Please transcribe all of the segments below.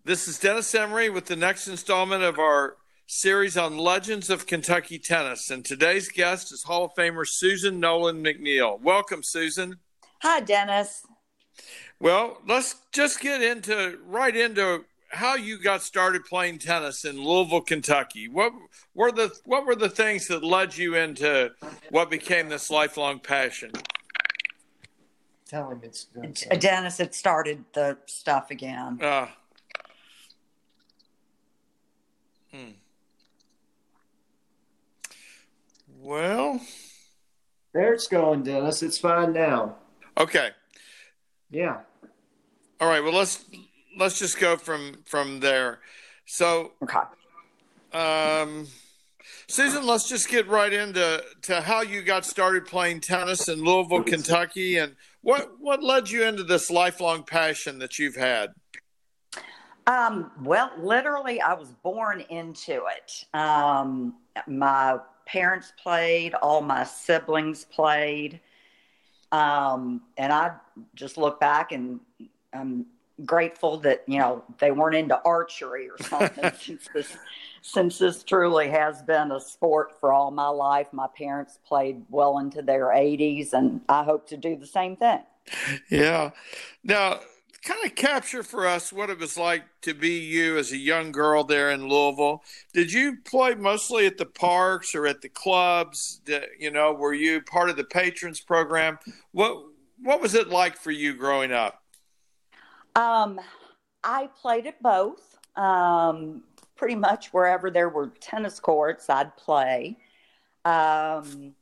This is Dennis Emery with the next installment of our series on Legends of Kentucky Tennis. And today's guest is Hall of Famer Susan Nolan McNeil. Welcome, Susan. Hi, Dennis. Well, let's just get right into how you got started playing tennis in Louisville, Kentucky. What were the things that led you into what became this lifelong passion? Tell him it's Dennis, it started the stuff again. Well, there it's going, Dennis. It's fine now. Okay. Yeah. All right. Well, let's just go from there. So, Okay. Susan, let's just get right into how you got started playing tennis in Louisville, Kentucky, and what led you into this lifelong passion that you've had. Well, literally, I was born into it. My parents played, all my siblings played. And I just look back and I'm grateful that, they weren't into archery or something since this truly has been a sport for all my life. My parents played well into their 80s, and I hope to do the same thing. Yeah. Now, kind of capture for us what it was like to be you as a young girl there in Louisville. Did you play mostly at the parks or at the clubs? Were you part of the patrons program? What was it like for you growing up? I played at both. Pretty much wherever there were tennis courts, I'd play. The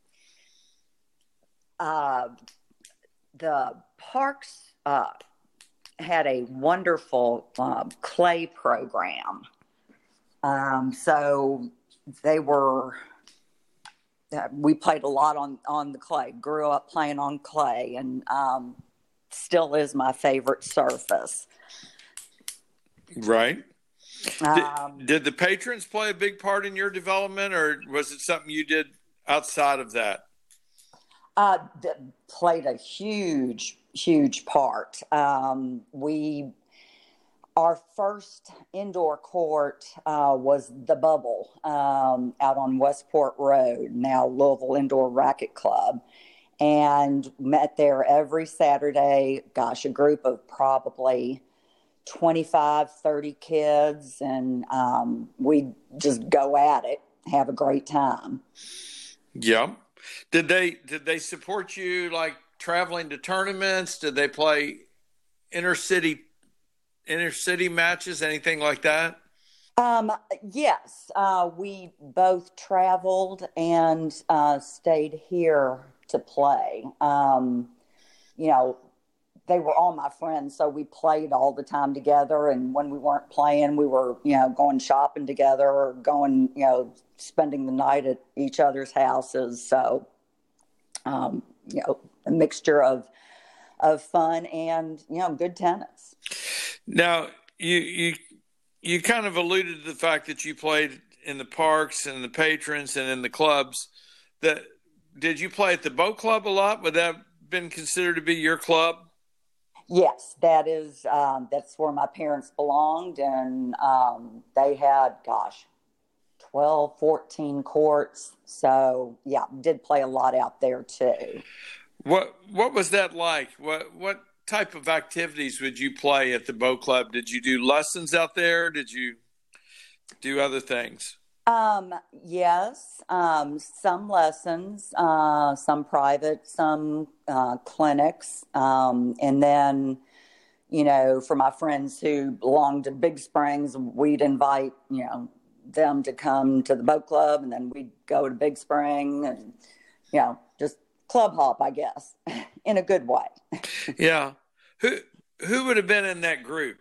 parks had a wonderful clay program. So we played a lot on the clay, grew up playing on clay, and still is my favorite surface. Right. Did the patrons play a big part in your development, or was it something you did outside of that? Played a huge part. Our first indoor court was the Bubble out on Westport Road, now Louisville Indoor Racket Club, and met there every Saturday. Gosh, a group of probably 25, 30 kids, and we just go at it, have a great time. Yeah. Did they support you, like traveling to tournaments? Did they play inner city matches, anything like that? Yes. We both traveled and stayed here to play. They were all my friends, so we played all the time together. And when we weren't playing, we were, going shopping together or going, spending the night at each other's houses. So, a mixture of fun and, good tennis. Now, you kind of alluded to the fact that you played in the parks and the patrons and in the clubs. Did you play at the Boat Club a lot? Would that have been considered to be your club? Yes, that's where my parents belonged, and they had, 12, 14 courts. So, yeah, did play a lot out there too. What was that like? What type of activities would you play at the Boat Club? Did you do lessons out there? Did you do other things? Yes, some lessons, some private, some clinics, and then, for my friends who belonged to Big Springs, we'd invite, them to come to the Boat Club, and then we'd go to Big Spring and, just club hop, I guess, in a good way. Yeah. Who would have been in that group?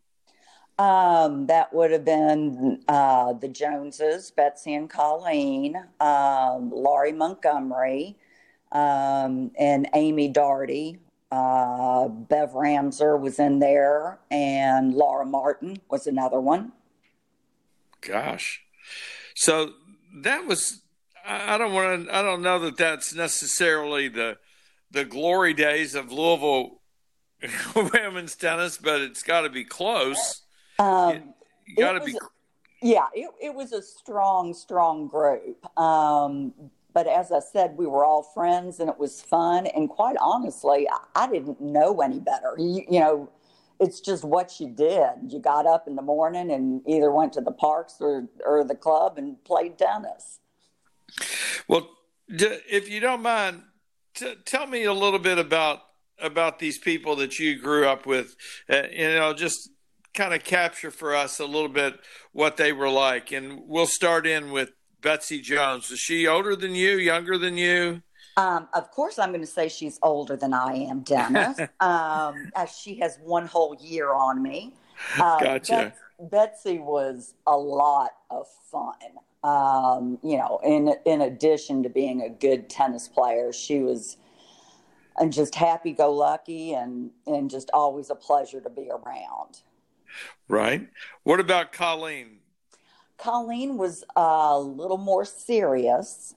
That would have been the Joneses, Betsy and Colleen, Laurie Montgomery, and Amy Daugherty. Bev Ramser was in there, and Laura Martin was another one. Gosh. So that was, I don't know that that's necessarily the glory days of Louisville women's tennis, but it's got to be close. You got to be. Yeah, it was a strong, strong group. But as I said, we were all friends and it was fun. And quite honestly, I didn't know any better. You know, it's just what you did. You got up in the morning and either went to the parks or the club and played tennis. Well, if you don't mind, tell me a little bit about these people that you grew up with. Just kind of capture for us a little bit what they were like. And we'll start in with Betsy Jones. Is she older than you, younger than you? Of course, I'm going to say she's older than I am, Dennis. As she has one whole year on me. Gotcha. Betsy was a lot of fun. In addition to being a good tennis player, she was just happy-go-lucky and just always a pleasure to be around. Right. What about Colleen? Colleen was a little more serious.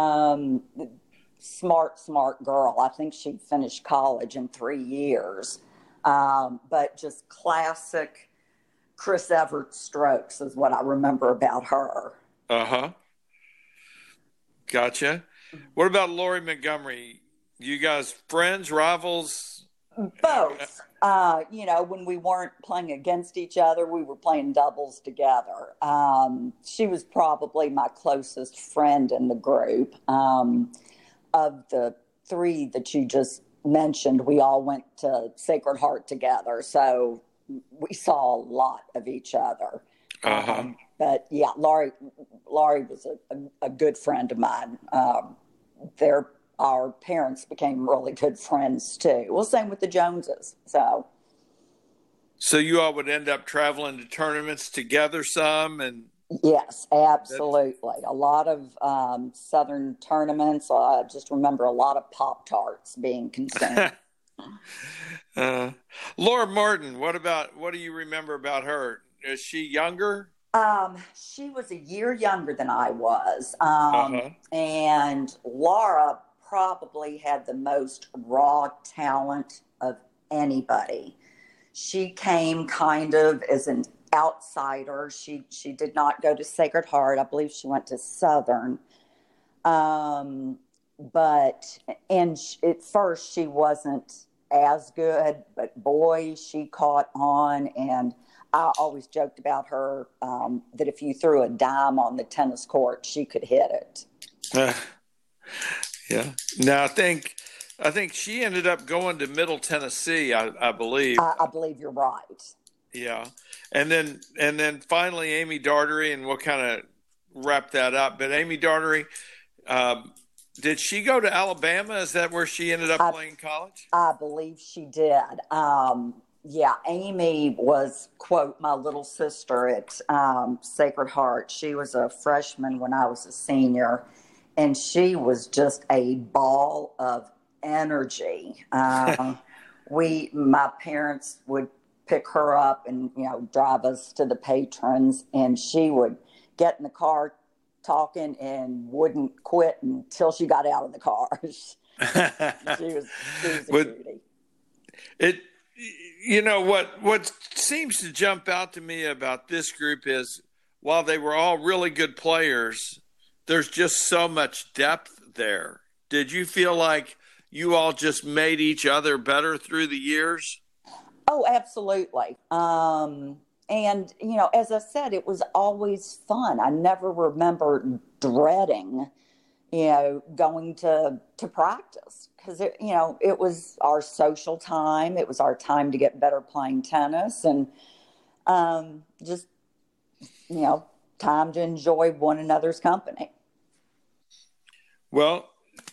Smart girl. I think she finished college in 3 years. But just classic Chris Evert strokes is what I remember about her. Uh-huh. Gotcha. What about Lori Montgomery? You guys friends, rivals? Both. When we weren't playing against each other, we were playing doubles together. She was probably my closest friend in the group. Of the three that you just mentioned, we all went to Sacred Heart together. So we saw a lot of each other. Uh-huh. But yeah, Laurie was a good friend of mine. Our parents became really good friends too. Well, same with the Joneses. So you all would end up traveling to tournaments together some, and yes, absolutely. A lot of Southern tournaments. I just remember a lot of Pop-Tarts being consumed. Laura Martin, what do you remember about her? Is she younger? She was a year younger than I was. Uh-huh. And Laura probably had the most raw talent of anybody. She came kind of as an outsider. She did not go to Sacred Heart. I believe she went to Southern. But at first she wasn't as good, but boy, she caught on. And I always joked about her that if you threw a dime on the tennis court, she could hit it. Yeah. Now I think she ended up going to Middle Tennessee. I believe. I believe you're right. Yeah, and then finally Amy Daugherty, and we'll kind of wrap that up. But Amy Daugherty, did she go to Alabama? Is that where she ended up playing college? I believe she did. Yeah, Amy was, quote, my little sister at Sacred Heart. She was a freshman when I was a senior, and she was just a ball of energy. My parents would pick her up and, drive us to the patrons, and she would get in the car talking and wouldn't quit until she got out of the car. She was a cutie. What seems to jump out to me about this group is while they were all really good players, there's just so much depth there. Did you feel like you all just made each other better through the years? Oh, absolutely. And, as I said, it was always fun. I never remember dreading, going to practice because, it was our social time. It was our time to get better playing tennis and just, time to enjoy one another's company. Well,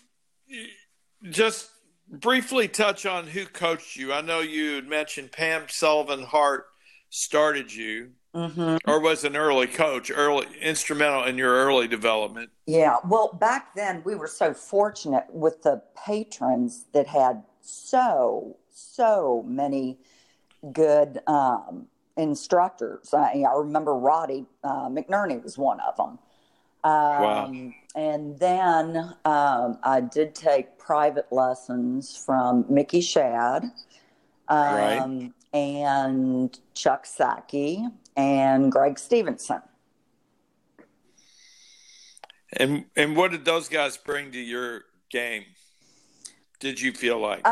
just briefly touch on who coached you. I know you had mentioned Pam Sullivan Hart started you, or was an early coach, instrumental in your early development. Yeah. Well, back then we were so fortunate with the patrons that had so many good instructors. I remember Roddy McNerney was one of them. Wow. And then I did take private lessons from Mickey Shad right. and Chuck Sackey and Greg Stevenson. And what did those guys bring to your game? Did you feel like?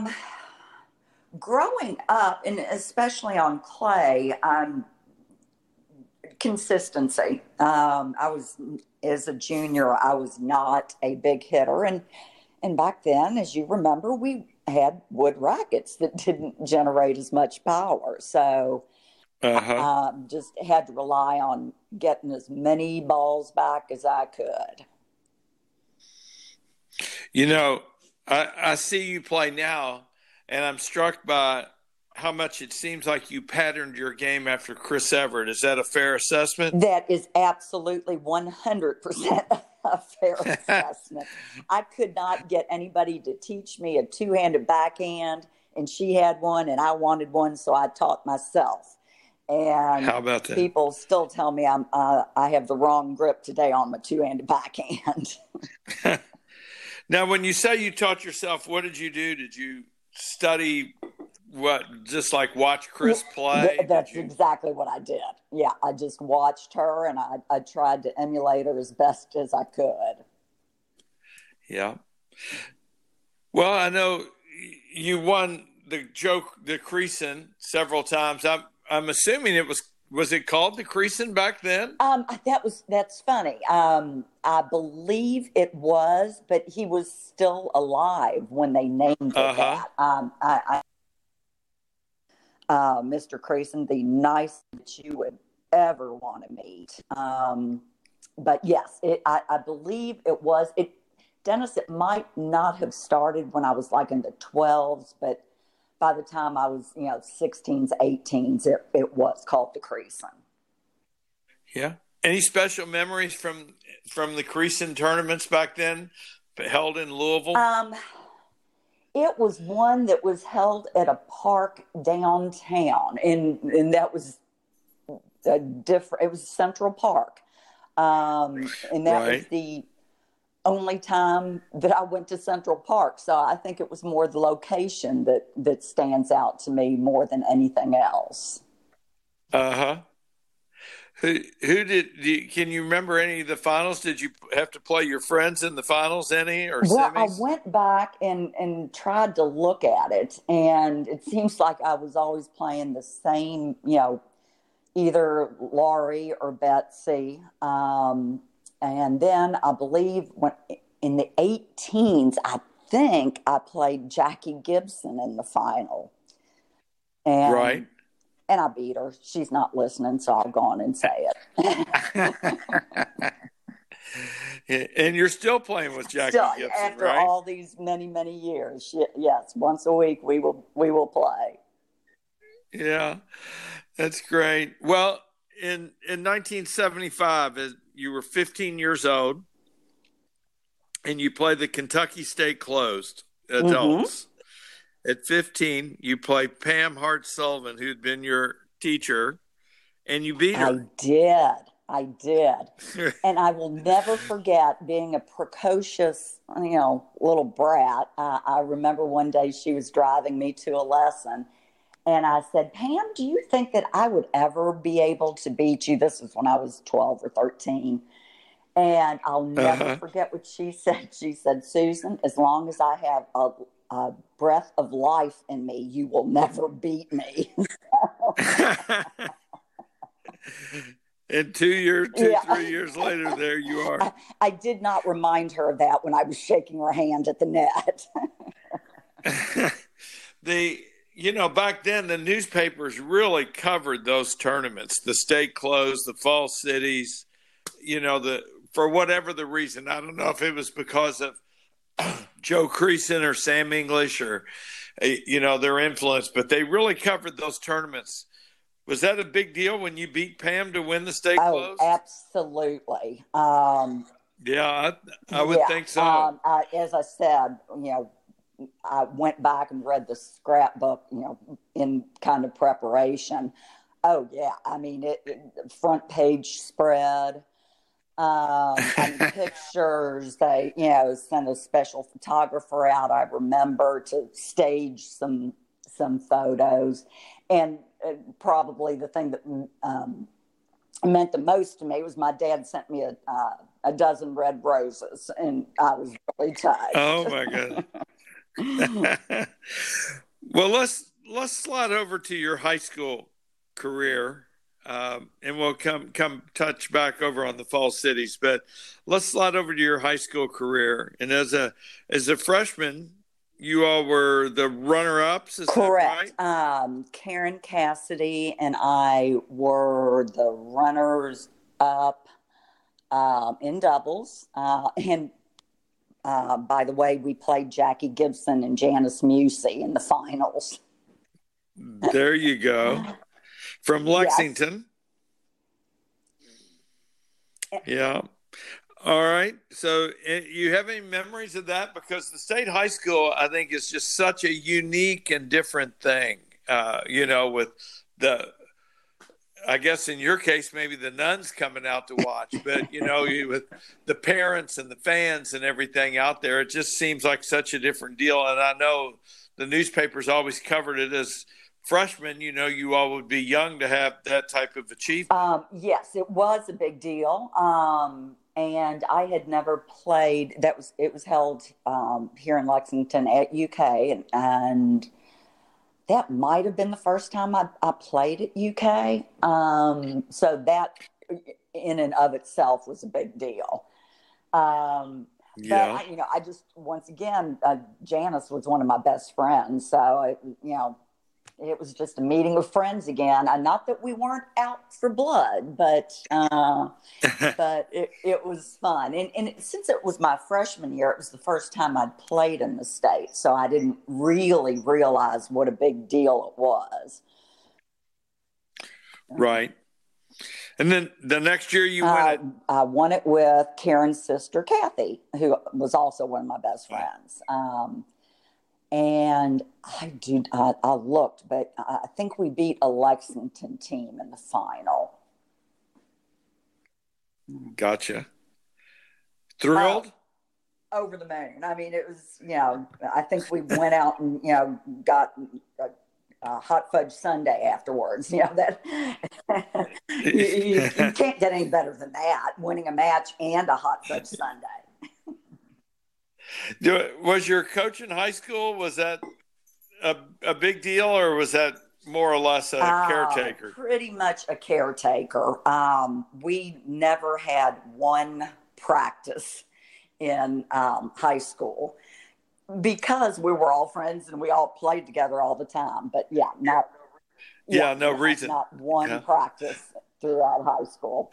Growing up, and especially on clay, consistency. I was, as a junior, I was not a big hitter, and back then, as you remember, we had wood rackets that didn't generate as much power, so just had to rely on getting as many balls back as I could. You know, I see you play now, and I'm struck by how much it seems like you patterned your game after Chris Evert. Is that a fair assessment? That is absolutely 100% a fair assessment. I could not get anybody to teach me a two-handed backhand, and she had one, and I wanted one, so I taught myself. And how about that? People still tell me I have the wrong grip today on my two-handed backhand. Now, when you say you taught yourself, what did you do? Did you study what, just like watch Chris play? That's exactly what I did. Yeah, I just watched her, and I tried to emulate her as best as I could. Yeah. Well, I know you won the Creason several times. I'm assuming it was it called the Creason back then? That's funny. I believe it was, but he was still alive when they named it that. Mr. Creason, the nicest that you would ever want to meet. But yes, I believe it was. Dennis, it might not have started when I was like in the 12s, but by the time I was, 16s, 18s, it was called the Creason. Yeah. Any special memories from the Creason tournaments back then, held in Louisville? It was one that was held at a park downtown, and that was it was Central Park, and that was the only time that I went to Central Park. So I think it was more the location that stands out to me more than anything else. Who can you remember any of the finals? Did you have to play your friends in the finals semis? Well, I went back and tried to look at it, and it seems like I was always playing the same, either Laurie or Betsy. And then I believe in the 18s, I think I played Jackie Gibson in the final. And I beat her. She's not listening, so I'll go on and say it. And you're still playing with Jackie Gibson, after all these many, many years. Yes, once a week we will play. Yeah, that's great. Well, in 1975, you were 15 years old, and you played the Kentucky State Closed adults. Mm-hmm. At 15, you played Pam Hart-Sullivan, who'd been your teacher, and you beat her. I did. And I will never forget being a precocious, little brat. I remember one day she was driving me to a lesson, and I said, Pam, do you think that I would ever be able to beat you? This is when I was 12 or 13. And I'll never forget what she said. She said, Susan, as long as I have a breath of life in me, you will never beat me. And 3 years later, there you are. I did not remind her of that when I was shaking her hand at the net. Back then, the newspapers really covered those tournaments, the State Closed, the Fall Cities, for whatever the reason. I don't know if it was because of Joe Creason or Sam English or, their influence, but they really covered those tournaments. Was that a big deal when you beat Pam to win the State Closed? Oh, absolutely. Yeah, I would think so. As I said, I went back and read the scrapbook, in kind of preparation. Oh, yeah. I mean, front page spread. Pictures. They, sent a special photographer out, I remember, to stage some photos. And probably the thing that meant the most to me was my dad sent me a dozen red roses, and I was really touched. Oh my God. Well, let's slide over to your high school career, and we'll come touch back over on the Fall Cities. But let's slide over to your high school career. And as a freshman, you all were the runner-ups. Is Correct. that right? Karen Cassidy and I were the runners-up in doubles, and by the way, we played Jackie Gibson and Janice Musey in the finals. There you go. From Lexington. Yes. Yeah. All right. So you have any memories of that? Because the state high school, I think, is just such a unique and different thing, with I guess in your case, maybe the nuns coming out to watch, but, with the parents and the fans and everything out there, it just seems like such a different deal. And I know the newspapers always covered it as freshmen, you all would be young to have that type of achievement. Yes, it was a big deal. And I had never played. It was held here in Lexington at UK, and that might have been the first time I played at UK. So that, in and of itself, was a big deal. Yeah. But I just, once again, Janice was one of my best friends, so it was just a meeting of friends again. Not that we weren't out for blood, but but it was fun. And since it was my freshman year, it was the first time I'd played in the state, so I didn't really realize what a big deal it was. Right. And then the next year you won it. I won it with Karen's sister, Kathy, who was also one of my best friends. And I looked, but I think we beat a Lexington team in the final. Gotcha. Thrilled? Over the moon. I mean, it was, I think we went out and, got a hot fudge sundae afterwards. That you can't get any better than that, winning a match and a hot fudge sundae. Was your coach in high school, was that a big deal, or was that more or less a caretaker? Pretty much a caretaker. We never had one practice in high school because we were all friends and we all played together all the time. But no reason. Not one practice throughout high school.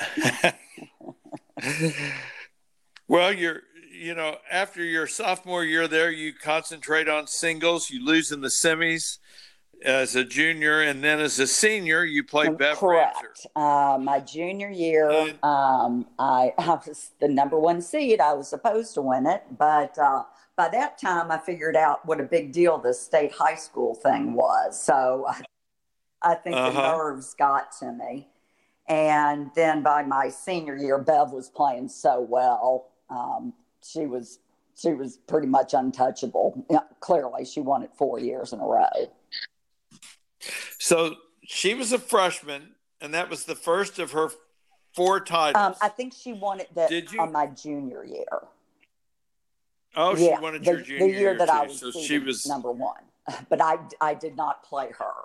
Well, after your sophomore year there, you concentrate on singles. You lose in the semis as a junior, and then as a senior, you play Bev Correct. My junior year, I was the number one seed. I was supposed to win it, but by that time, I figured out what a big deal this state high school thing was. So I think the nerves got to me. And then by my senior year, Bev was playing so well. She was pretty much untouchable. Clearly, she won it 4 years in a row. So she was a freshman, and that was the first of her 4 titles. I think she won it on my junior year. Oh, she won it your junior year. The year that too. I was, so she was number one. But I did not play her.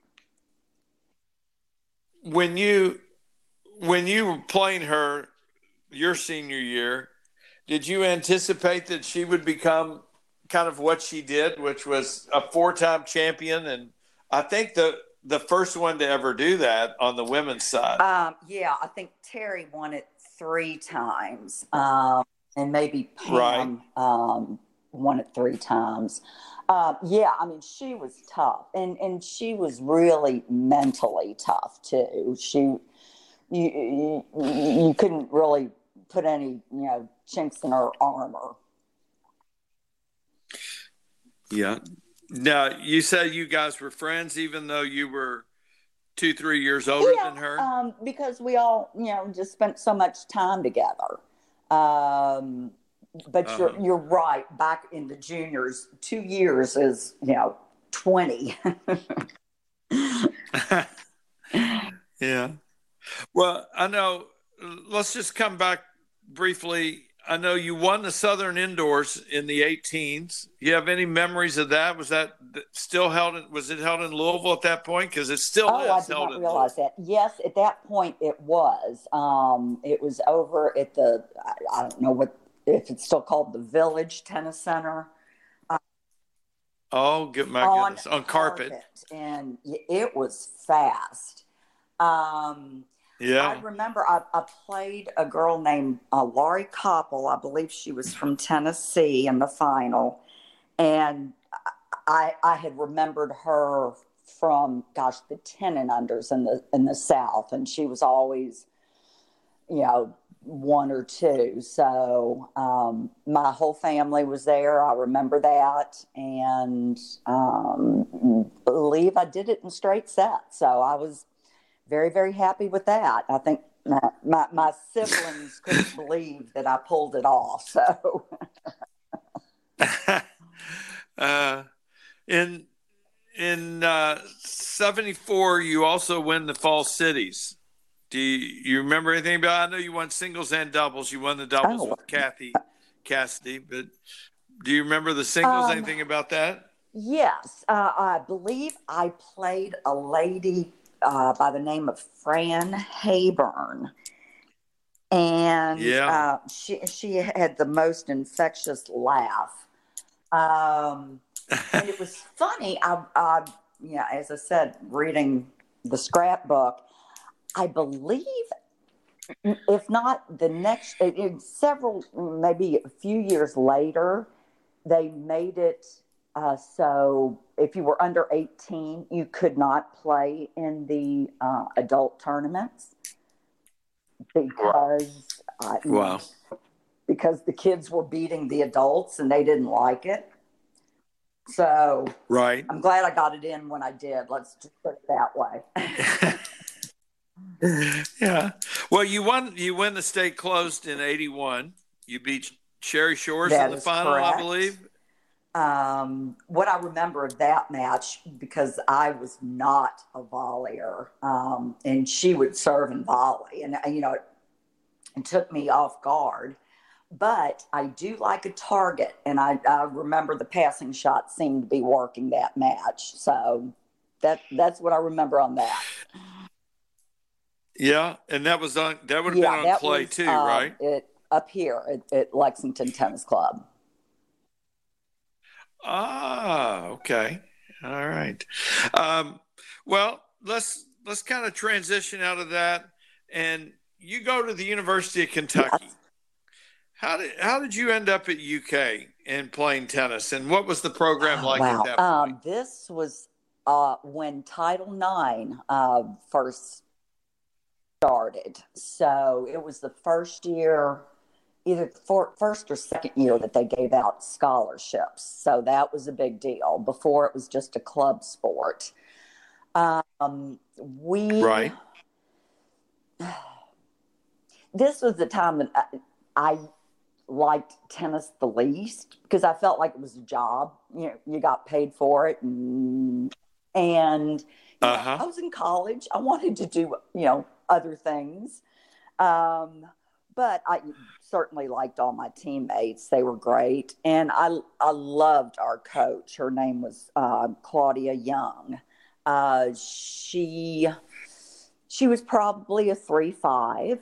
When you were playing her your senior year, did you anticipate that she would become kind of what she did, which was a 4-time champion? And I think the first one to ever do that on the women's side. I think Terry won it 3 times. And maybe Pam won it 3 times. I mean, she was tough. And she was really mentally tough, too. You couldn't really put any, chinks in her armor. Yeah. Now, you said you guys were friends, even though you were 2-3 years older than her? Because we all, just spent so much time together. But you're right. Back in the juniors, 2 years is, 20. Yeah. Well, I know. Let's just come back briefly. I know you won the Southern Indoors in the 18s. You have any memories of that? Was that still held? Was it held in Louisville at that point? Because it still Oh, I is did held not in realize Louisville. that. Yes, at that point it was. It was over at I don't know what if it's still called the Village Tennis Center Oh, good my on goodness, on carpet. carpet, and it was fast. Um, I Yeah. remember I played a girl named Laurie Koppel. I believe she was from Tennessee in the final, and I had remembered her from gosh the 10 and unders in the South, and she was always one or two. So my whole family was there. I remember that, and believe I did it in straight sets. So I was very, very happy with that. I think my siblings couldn't believe that I pulled it off. So uh, in in 74, you also win the Fall Cities. Do you remember anything about it? I know you won singles and doubles. You won the doubles oh with Kathy Cassidy, but do you remember the singles? um, Anything about that? yes, I believe I played a lady by the name of Fran Hayburn, and Yeah. she had the most infectious laugh. And it was funny. As I said, reading the scrapbook, I believe, if not the next, several, maybe a few years later, they made it so if you were under 18, you could not play in the adult tournaments because, Wow. because the kids were beating the adults and they didn't like it. So Right. I'm glad I got it in when I did. Let's just put it that way. Yeah. Well, you win the state closed in 81. You beat Sherry Shores in That the is final, I correct. believe. What I remember of that match, because I was not a volleyer, and she would serve and volley, and it took me off guard. But I do like a target, and I remember the passing shot seemed to be working that match. So that's what I remember on that. Yeah, and that would have been Yeah, on that clay was too, right? it up here at Lexington Tennis Club. Ah, okay. All right. Um, well, let's kind of transition out of that, and you go to the University of Kentucky. Yes. How did you end up at UK and playing tennis, and what was the program Oh, like at wow. that point? This was when Title IX first started. So it was the first year, either first or second year, that they gave out scholarships. So that was a big deal. Before it was just a club sport. We Right. This was the time that I liked tennis the least because I felt like it was a job. You got paid for it, and Uh-huh. I was in college. I wanted to do other things, but I certainly liked all my teammates. They were great, and I loved our coach. Her name was Claudia Young. She was probably a 3-5.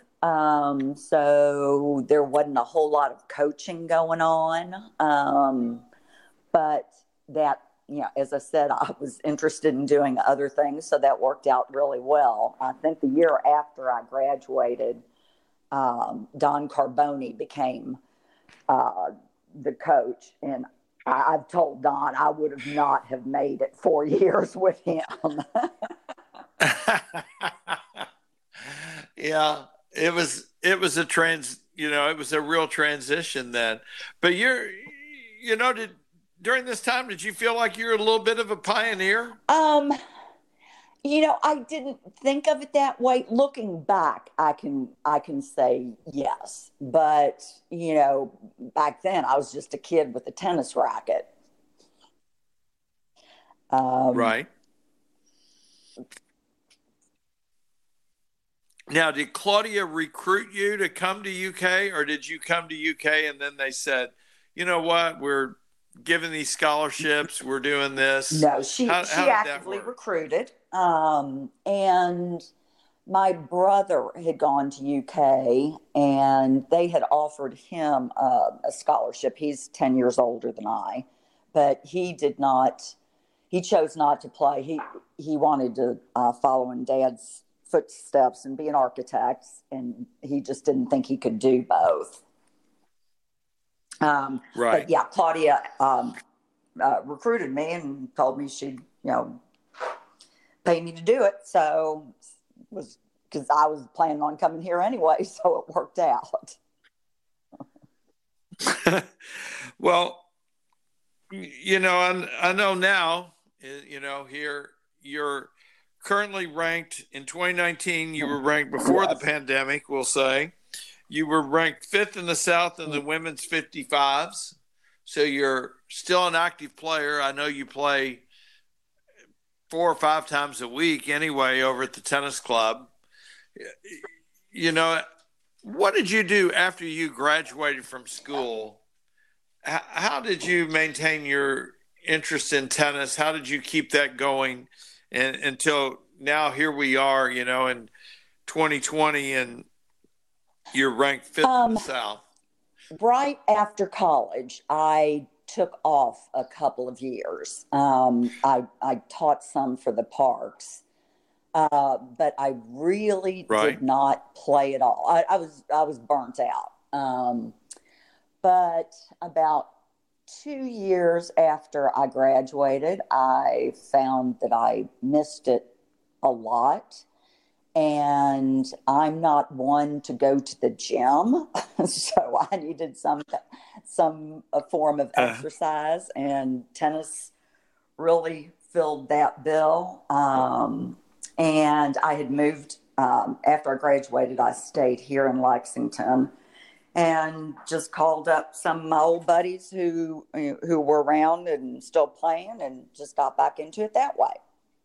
So there wasn't a whole lot of coaching going on. But that, as I said, I was interested in doing other things. So that worked out really well. I think the year after I graduated, Don Carboni became the coach. And I've told Don I would have not have made it 4 years with him. Yeah, it was it was a real transition then. But did during this time did you feel like you were a little bit of a pioneer? I didn't think of it that way. Looking back, I can say yes. But, back then I was just a kid with a tennis racket. Right. Now, did Claudia recruit you to come to UK, or did you come to UK and then they said, you know what, we're giving these scholarships, we're doing this? No, How she did that actively work? recruited. And my brother had gone to UK and they had offered him a scholarship. He's 10 years older than I, but he chose not to play. He wanted to follow in Dad's footsteps and be an architect, and he just didn't think he could do both. Right. But yeah, Claudia recruited me and told me she'd, pay me to do it. So it was because I was planning on coming here anyway, so it worked out. Well, I know now, here you're currently ranked in 2019. You were ranked before the pandemic, we'll say. You were ranked 5th in the South in the women's 55s. So you're still an active player. I know you play 4 or 5 times a week anyway over at the tennis club. What did you do after you graduated from school? How did you maintain your interest in tennis? How did you keep that going until now? Here we are, in 2020, and you're ranked 5th in the South. Right after college, I took off a couple of years. I taught some for the Parks, but I really did not play at all. I was burnt out. But about 2 years after I graduated, I found that I missed it a lot. And I'm not one to go to the gym, so I needed some form of exercise, and tennis really filled that bill. And I had moved after I graduated. I stayed here in Lexington and just called up some of my old buddies who were around and still playing, and just got back into it that way.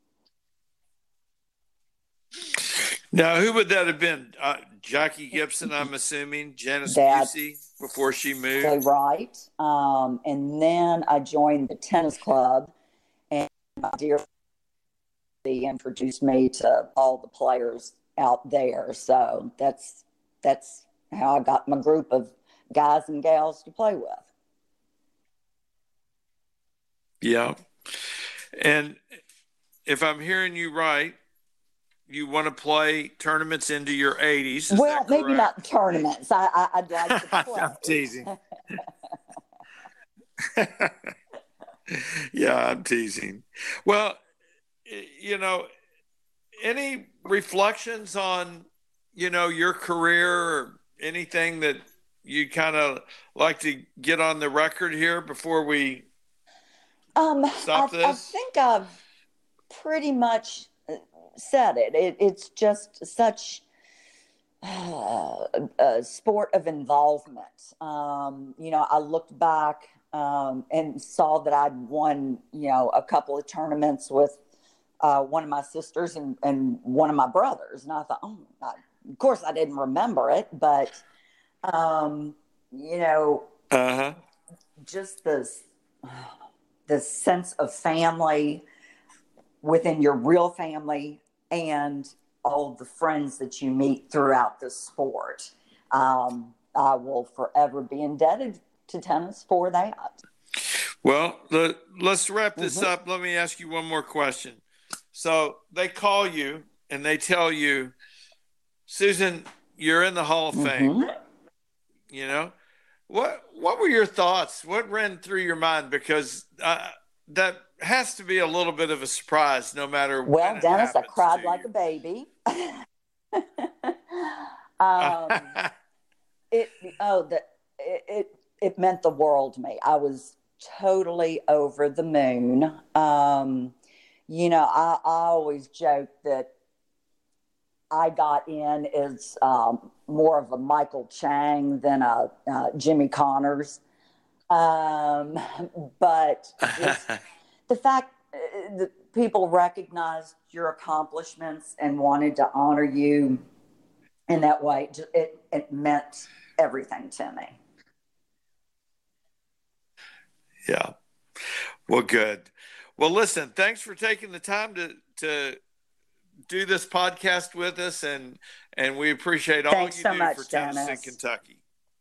Now, who would that have been? Jackie Gibson, I'm assuming. Janice Busey before she moved. Right. And then I joined the tennis club, and my dear friend introduced me to all the players out there. So that's how I got my group of guys and gals to play with. Yeah. And if I'm hearing you right, you want to play tournaments into your 80s. Well, maybe not tournaments. I'd like to play. I'm teasing. Yeah, I'm teasing. Well, any reflections on, your career, or anything that you kind of like to get on the record here before we stop this? I think I've pretty much said it. It's just such a sport of involvement. I looked back and saw that I'd won, a couple of tournaments with one of my sisters and one of my brothers. And I thought, of course I didn't remember it, but, just this sense of family within your real family, and all the friends that you meet throughout the sport. I will forever be indebted to tennis for that. Well, let's wrap this up. Let me ask you one more question. So they call you and they tell you, Susan, you're in the Hall of Fame. What were your thoughts? What ran through your mind? Because that has to be a little bit of a surprise, no matter what. Well, Dennis, I cried like a baby. It meant the world to me. I was totally over the moon. I always joke that I got in as more of a Michael Chang than a Jimmy Connors. But the fact that people recognized your accomplishments and wanted to honor you in that way. It meant everything to me. Yeah. Well, good. Well, listen, thanks for taking the time to do this podcast with us, and we appreciate all Thanks you so do much, for Tennessee, Dennis. Kentucky.